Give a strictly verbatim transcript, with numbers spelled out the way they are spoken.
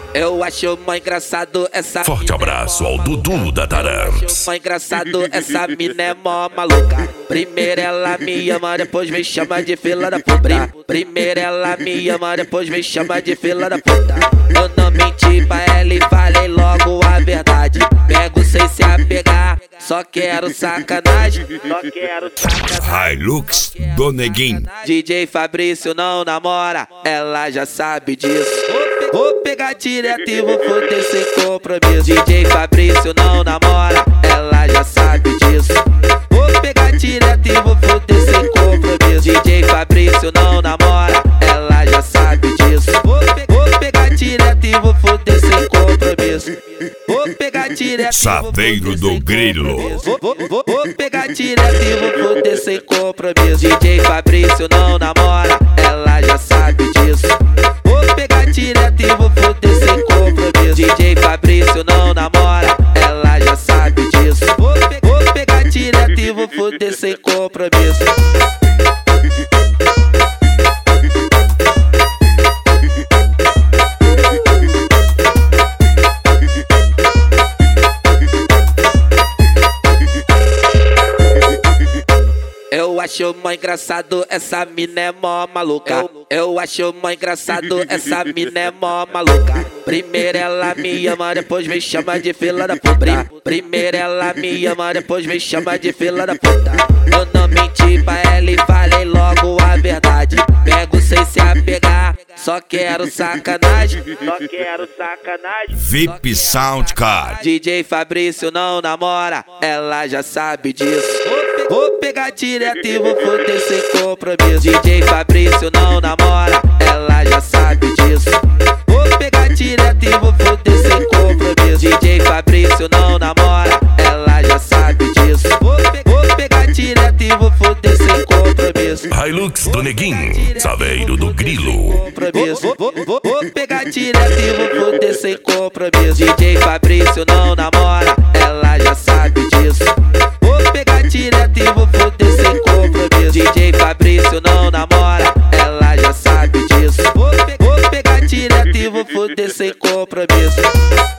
Eu acho mó engraçado essa Forte mina abraço é mó ao Dudu maluca. da Tarams. Mó engraçado essa mina é mó maluca. Primeiro ela me ama, depois me chama de fila da puta. Primeiro ela me ama, depois me chama de fila da puta. Eu não menti pra ela e falei logo a verdade. Pego sem se apegar, só quero sacanagem. Só quero sacanagem. Hilux do Neguinho. D J Fabrício não namora, ela já sabe disso. Vou pegar direto e vou foder sem compromisso. D J Fabrício não namora, ela já sabe disso. Vou pegar direto e vou foder sem compromisso. D J Fabrício não namora, ela já sabe disso. Vou, pe vou pegar direto e vou foder sem compromisso. Vou pegar direto Saveiro do Grilo. Vou, vou, vou, vou pegar direto e vou foder sem compromisso. D J Fabrício não namora, ela já sabe disso. Vou pegar direto e vou foder sem compromisso. D J Fabrício não namora, ela já sabe disso. Vou, pe vou pegar direto e vou foder sem compromisso. Eu acho mó engraçado essa mina é mó maluca. Eu, eu acho mó engraçado essa mina é mó maluca. Primeiro ela me ama, depois me chama de fila da puta. Primeiro ela me ama, depois me chama de fila da puta. Eu não menti pra ela e falei logo a verdade. Pego sem se apegar, só quero sacanagem. Só quero sacanagem. V I P Sound Card. D J Fabrício não namora, ela já sabe disso. Vou pegar direto e vou foder sem compromisso. D J Fabrício não namora, ela já sabe disso. Vou pegar direto e vou foder sem compromisso. D J Fabrício não namora, ela já sabe disso. Vou, pe vou pegar direto e vou foder sem compromisso. Hilux do Neguinho. Saveiro do Grilo. Vou, vou, vou, vou pegar direto e vou foder sem compromisso. D J Fabrício não namora, ela já sabe disso. Vou pegar direto e vou foder sem compromisso. D J Fabrício não namora, ela já sabe disso. Vou, pe vou pegar direto e vou foder sem compromisso.